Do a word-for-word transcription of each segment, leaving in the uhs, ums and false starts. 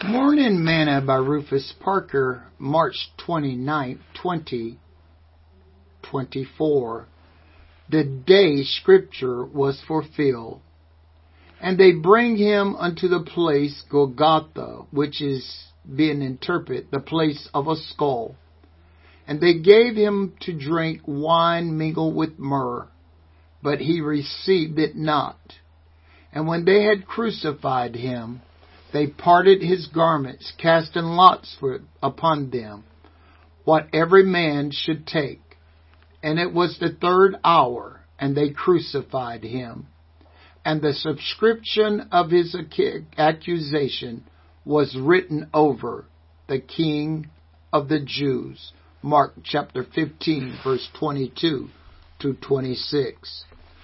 Morning Manna by Rufus Parker, March twenty-ninth, twenty twenty-four. The day Scripture was fulfilled. And they bring him unto the place Golgotha, which is, being interpreted, the place of a skull. And they gave him to drink wine mingled with myrrh, but he received it not. And when they had crucified him, they parted his garments, casting lots for, upon them, what every man should take. And it was the third hour, and they crucified him. And the subscription of his accusation was written over, the King of the Jews. Mark chapter fifteen, verse twenty-two to twenty-six.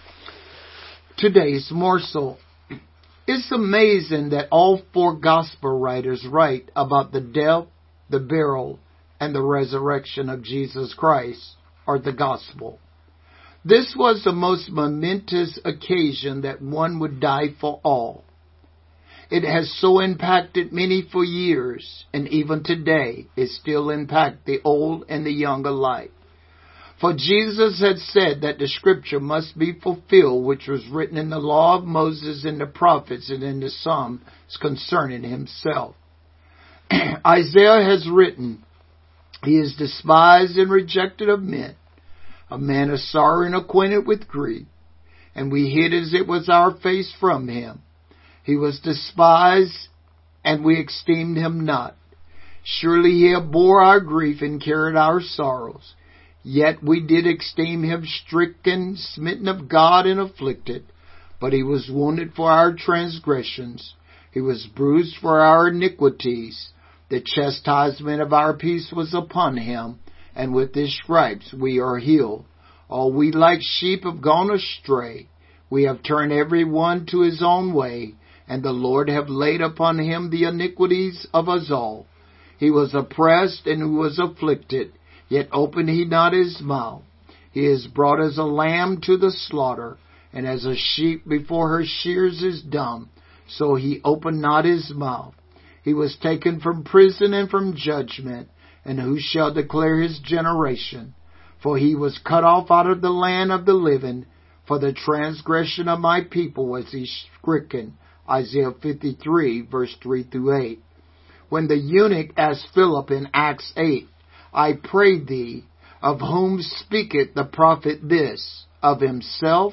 Today's morsel. It's amazing that all four gospel writers write about the death, the burial, and the resurrection of Jesus Christ, or the gospel. This was the most momentous occasion that one would die for all. It has so impacted many for years, and even today it still impacts the old and the young alike. For Jesus had said that the scripture must be fulfilled, which was written in the law of Moses and the prophets and in the Psalms concerning himself. Isaiah has written, he is despised and rejected of men, a man of sorrow and acquainted with grief, and we hid as it was our face from him. He was despised, and we esteemed him not. Surely he bore our grief and carried our sorrows. Yet we did esteem him stricken, smitten of God, and afflicted. But he was wounded for our transgressions. He was bruised for our iniquities. The chastisement of our peace was upon him, and with his stripes we are healed. All we like sheep have gone astray. We have turned every one to his own way, and the Lord hath laid upon him the iniquities of us all. He was oppressed and he was afflicted, yet opened he not his mouth. He is brought as a lamb to the slaughter, and as a sheep before her shears is dumb, so he opened not his mouth. He was taken from prison and from judgment, and who shall declare his generation? For he was cut off out of the land of the living, for the transgression of my people was he stricken. Isaiah fifty-three, verse three through eight. When the eunuch asked Philip in Acts eight, I pray thee, of whom speaketh the prophet this, of himself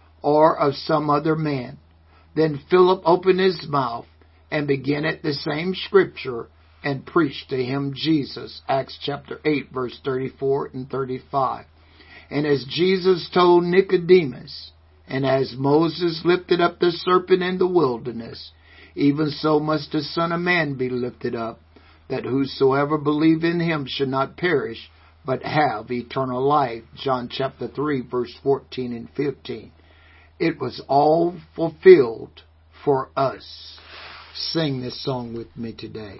or of some other man? Then Philip opened his mouth and began at the same scripture and preached to him Jesus. Acts chapter eight, verse thirty-four and thirty-five. And as Jesus told Nicodemus, and as Moses lifted up the serpent in the wilderness, even so must the Son of Man be lifted up, that whosoever believe in him should not perish, but have eternal life. John chapter three, verse fourteen and fifteen. It was all fulfilled for us. Sing this song with me today.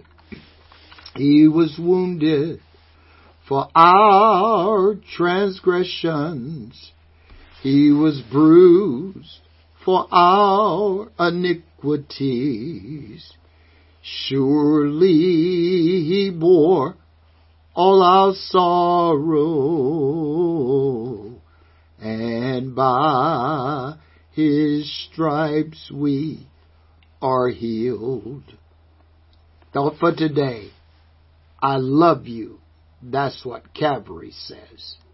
He was wounded for our transgressions. He was bruised for our iniquities. Surely he bore all our sorrow, and by his stripes we are healed. Thought for today, I love you. That's what Calvary says.